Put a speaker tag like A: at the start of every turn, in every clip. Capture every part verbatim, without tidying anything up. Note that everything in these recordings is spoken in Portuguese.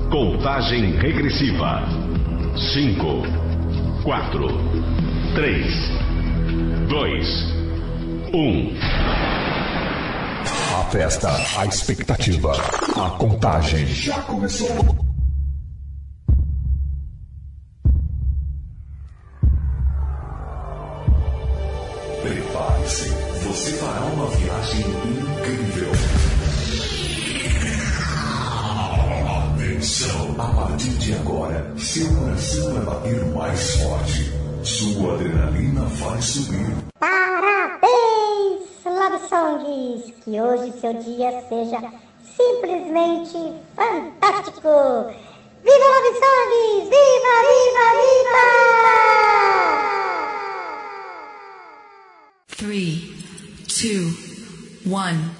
A: Contagem regressiva. Cinco, quatro, três, dois, um.
B: A festa, a expectativa, a contagem já começou. Prepare-se, você fará uma viagem incrível. Atenção, a partir de agora, seu coração vai bater mais forte. Sua adrenalina vai subir.
C: Parabéns, Love Songs! Que hoje seu dia seja simplesmente fantástico! Viva Love Songs! Viva, viva, viva!
D: Three, two, one.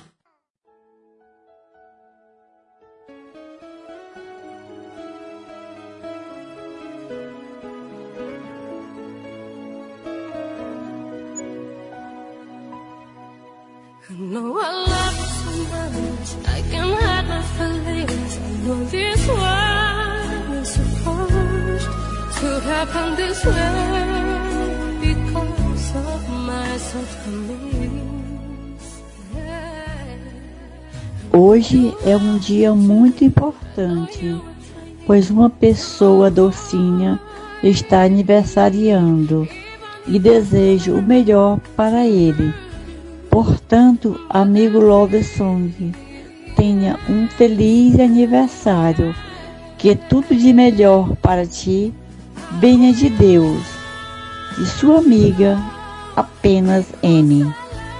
E: I know I love you so much, I can hide my feelings. I know this world is supposed to happen this way because of my shortcomings.
F: Hoje é um dia muito importante, pois uma pessoa docinha está aniversariando e desejo o melhor para ele. Portanto, amigo Love Song, tenha um feliz aniversário, que tudo de melhor para ti venha de Deus. E sua amiga, apenas N.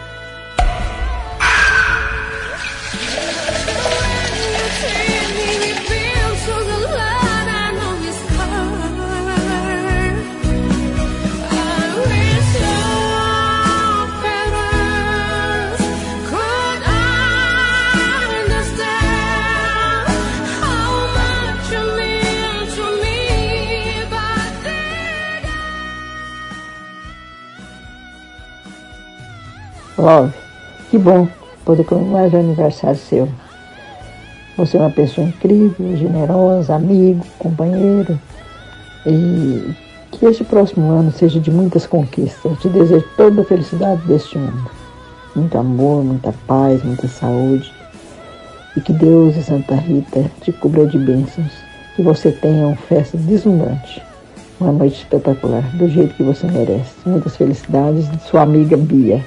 G: Love, que bom poder comemorar o aniversário seu. Você é uma pessoa incrível, generosa, amigo, companheiro. E que este próximo ano seja de muitas conquistas. Eu te desejo toda a felicidade deste mundo. Muito amor, muita paz, muita saúde. E que Deus e Santa Rita te cubra de bênçãos. Que você tenha uma festa deslumbrante. Uma noite espetacular, do jeito que você merece. Muitas felicidades de sua amiga Bia.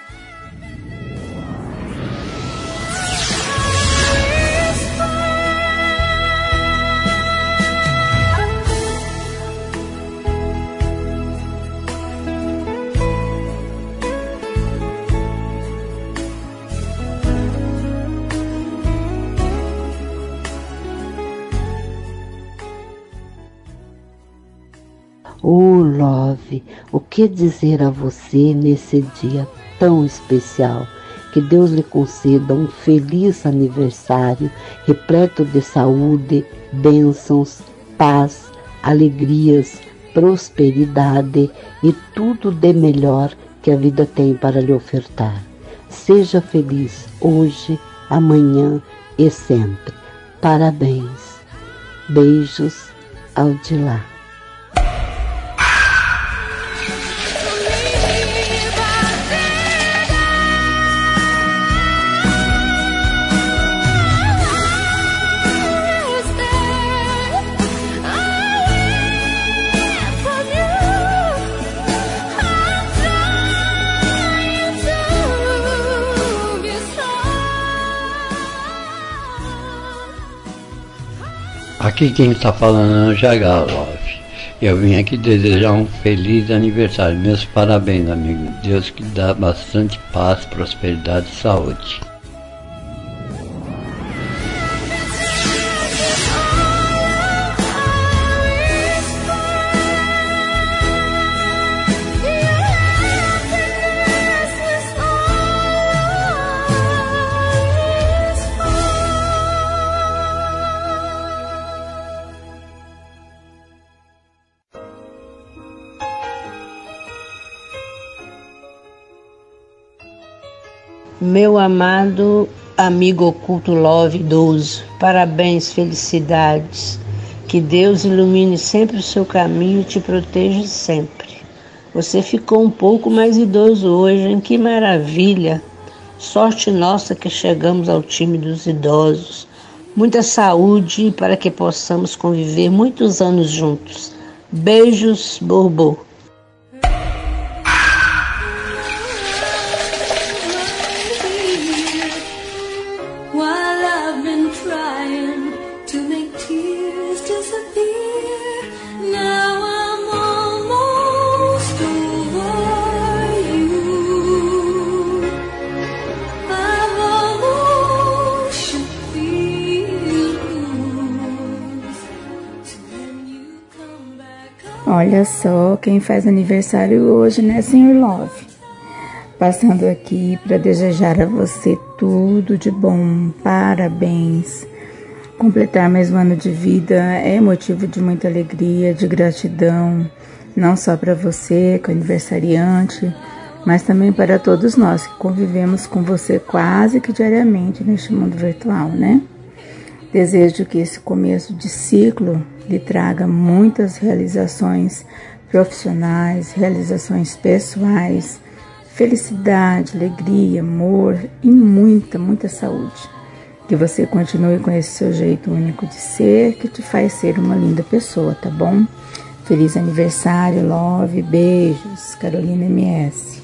H: Oh, Love, o que dizer a você nesse dia tão especial? Que Deus lhe conceda um feliz aniversário, repleto de saúde, bênçãos, paz, alegrias, prosperidade e tudo de melhor que a vida tem para lhe ofertar. Seja feliz hoje, amanhã e sempre. Parabéns. Beijos, Aldilá.
I: Aqui quem está falando é o Jagal, Love. Eu vim aqui desejar um feliz aniversário. Meus parabéns, amigo. Deus que dá bastante paz, prosperidade e saúde.
J: Meu amado amigo oculto Love idoso, parabéns, felicidades. Que Deus ilumine sempre o seu caminho e te proteja sempre. Você ficou um pouco mais idoso hoje, hein? Que maravilha! Sorte nossa que chegamos ao time dos idosos. Muita saúde para que possamos conviver muitos anos juntos. Beijos, Borbô.
K: Olha só quem faz aniversário hoje, né, senhor Love? Passando aqui para desejar a você tudo de bom, parabéns. Completar mais um ano de vida é motivo de muita alegria, de gratidão, não só para você, que é aniversariante, mas também para todos nós que convivemos com você quase que diariamente neste mundo virtual, né? Desejo que esse começo de ciclo lhe traga muitas realizações profissionais, realizações pessoais, felicidade, alegria, amor e muita, muita saúde. Que você continue com esse seu jeito único de ser, que te faz ser uma linda pessoa, tá bom? Feliz aniversário, Love, beijos, Carolina M S.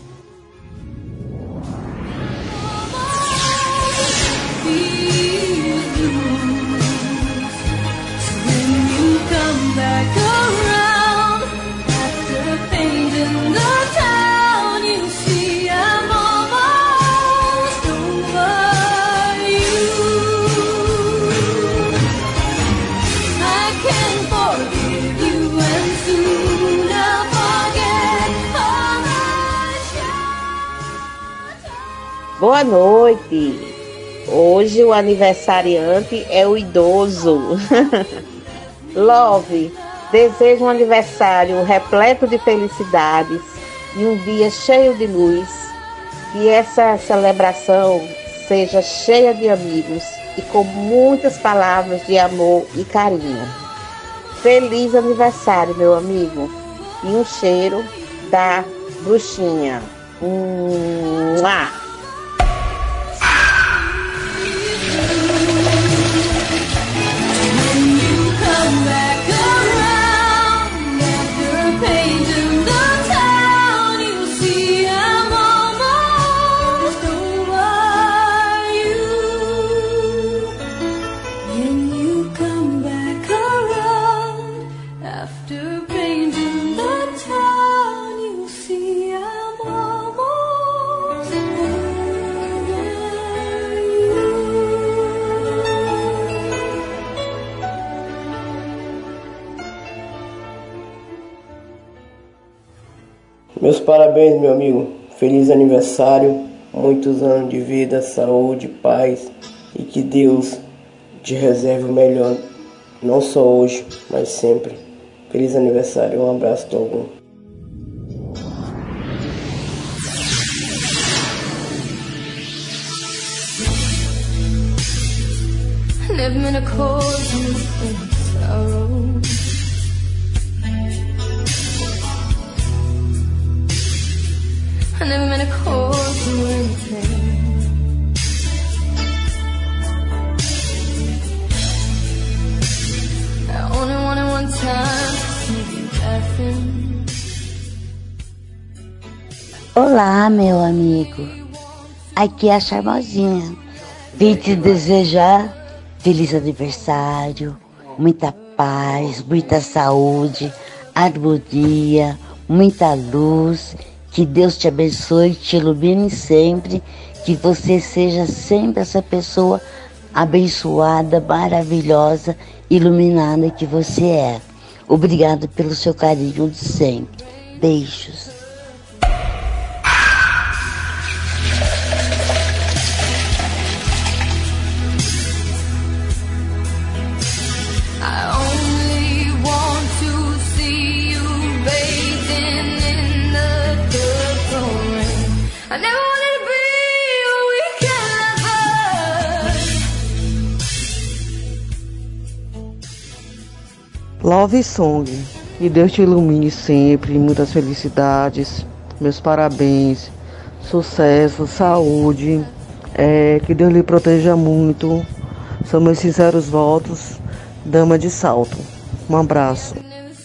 L: Boa noite. Hoje o aniversariante é o idoso. Love, desejo um aniversário repleto de felicidades e um dia cheio de luz. Que essa celebração seja cheia de amigos e com muitas palavras de amor e carinho. Feliz aniversário, meu amigo. E um cheiro da bruxinha. Mua!
M: Meus parabéns, meu amigo. Feliz aniversário, muitos anos de vida, saúde, paz e que Deus te reserve o melhor, não só hoje, mas sempre. Feliz aniversário, um abraço, Togum.
E: Never been a cause in sorrow. I never meant to cause you anything. I only wanted one time to see you laughing.
H: Olá, meu amigo. Aqui é a Charmosinha. Vim te desejar feliz aniversário, muita paz, muita saúde, harmonia, muita luz. Que Deus te abençoe, te ilumine sempre, que você seja sempre essa pessoa abençoada, maravilhosa, iluminada que você é. Obrigado pelo seu carinho de sempre. Beijos.
E: I never wanted to be a weekend lover.
N: Love Song, que Deus te ilumine sempre, muitas felicidades, meus parabéns, sucesso, saúde, é, que Deus lhe proteja muito, são meus sinceros votos, dama de salto. Um abraço.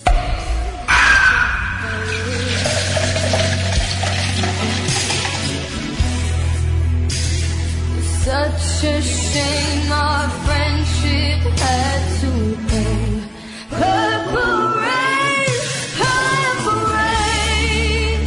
E: Such a shame our friendship had to end. Purple rain, purple rain.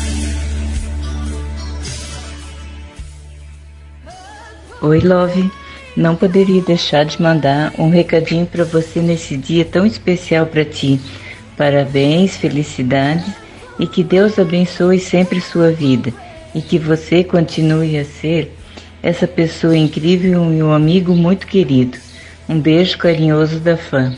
K: Oi, Love. Não poderia deixar de mandar um recadinho para você nesse dia tão especial para ti. Parabéns, felicidades e que Deus abençoe sempre sua vida e que você continue a ser essa pessoa incrível e um amigo muito querido. Um beijo carinhoso da fã.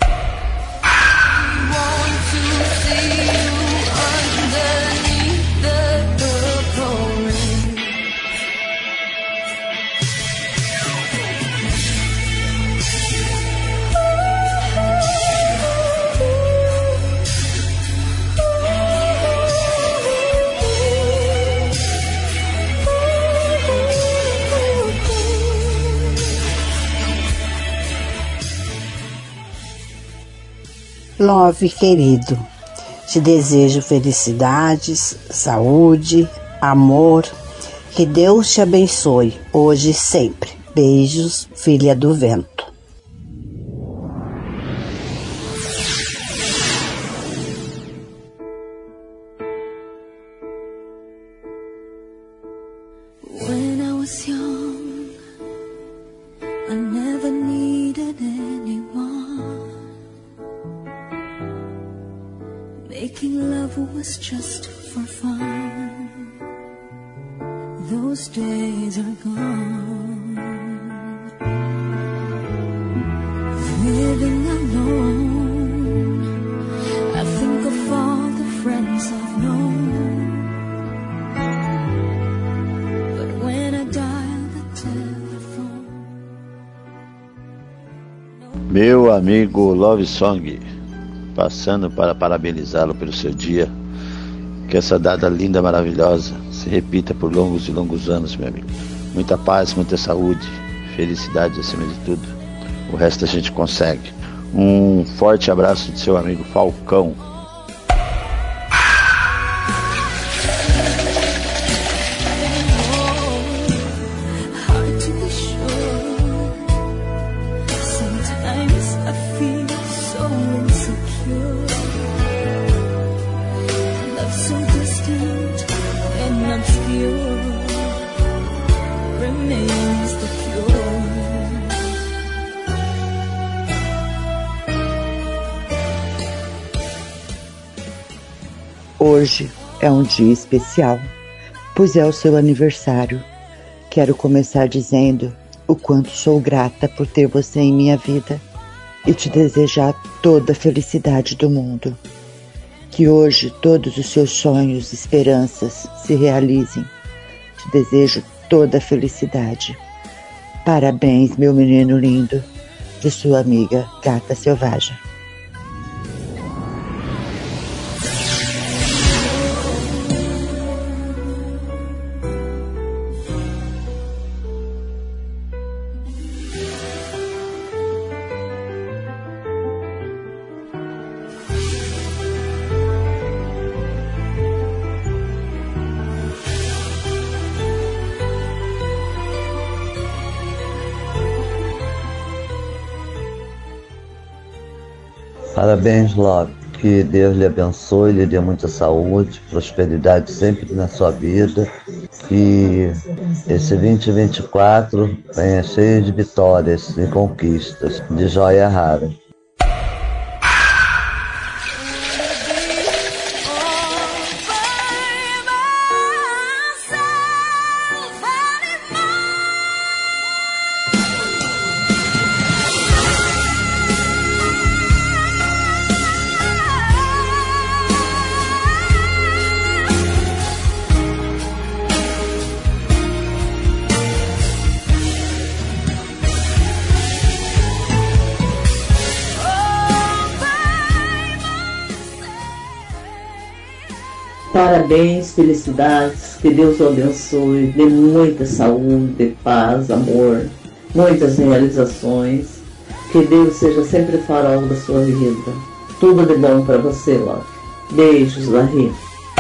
O: Love, querido, te desejo felicidades, saúde, amor, que Deus te abençoe, hoje e sempre. Beijos, filha do vento.
E: When I was young, I never needed anyone. Making love was just for fun. Those days are gone. Living alone, I think of all the friends I've known. But when I dial the telephone.
P: Meu amigo Love Song, passando para parabenizá-lo pelo seu dia. Que essa data linda, maravilhosa, se repita por longos e longos anos, meu amigo. Muita paz, muita saúde, felicidade acima de tudo. O resto a gente consegue. Um forte abraço de seu amigo Falcão.
Q: Hoje é um dia especial, pois é o seu aniversário. Quero começar dizendo o quanto sou grata por ter você em minha vida e te desejar toda a felicidade do mundo. Que hoje todos os seus sonhos e esperanças se realizem. Te desejo toda a felicidade. Parabéns, meu menino lindo, de sua amiga Gata Selvagem.
I: Parabéns, Love. Que Deus lhe abençoe, lhe dê muita saúde, prosperidade sempre na sua vida. Que esse vinte e vinte e quatro venha cheio de vitórias e conquistas, de joia rara.
R: Parabéns, felicidades, que Deus o abençoe, dê muita saúde, paz, amor, muitas realizações, que Deus seja sempre farol da sua vida. Tudo de bom para você, Love. Beijos, Larry.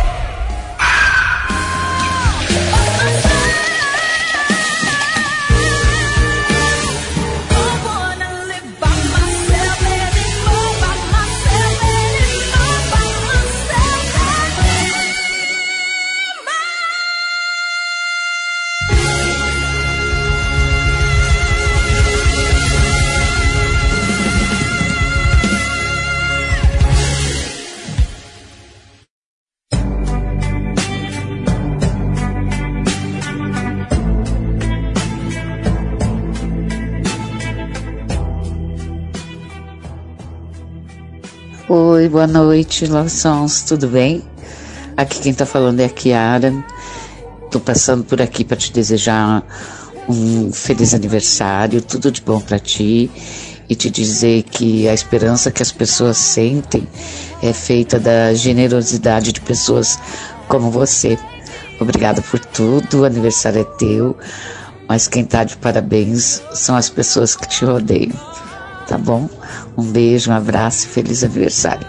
S: Oi, boa noite, Love Songs, tudo bem? Aqui quem tá falando é a Kiara. Tô passando por aqui para te desejar um feliz aniversário, tudo de bom para ti e te dizer que a esperança que as pessoas sentem é feita da generosidade de pessoas como você. Obrigada por tudo, o aniversário é teu, mas quem tá de parabéns são as pessoas que te rodeiam, tá bom? Um beijo, um abraço e feliz aniversário.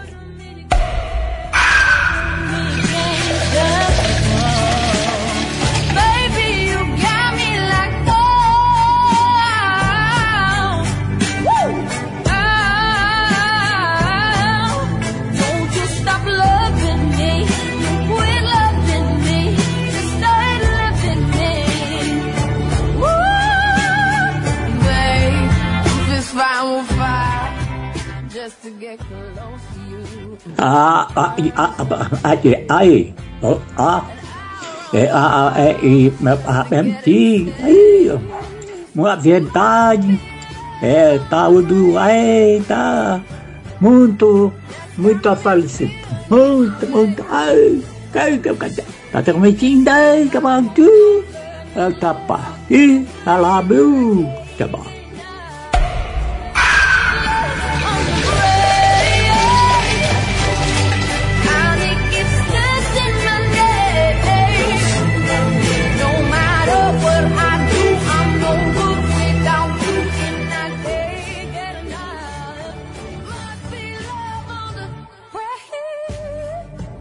T: Ah, ah, ah, ah, aí, ah, é, ah, é, e, ah, é, aí, uma verdade, é, tá, o do, aí, tá, muito, muito felicidade, muito, muito, ai, tá transmitindo aí, tá bom, tu, tá, pá, e, tá lá, meu, tá bom.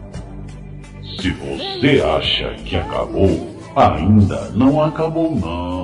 A: Se você acha que acabou, ainda não acabou não.